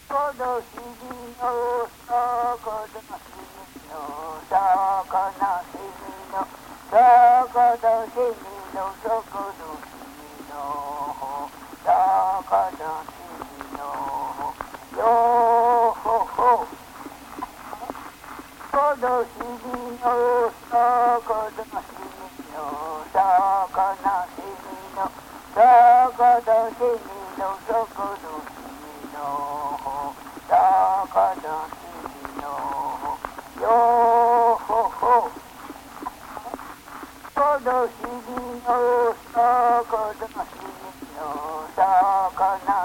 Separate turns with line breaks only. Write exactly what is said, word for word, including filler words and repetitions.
この日々のそこの日々のそこの日々のそこの日々のそこの日々のそこの日々のよほほこの日々のそこの日々のそこの日々のそこの日々のそこの日々のどこの日のよほほこの日のどこの日のどこの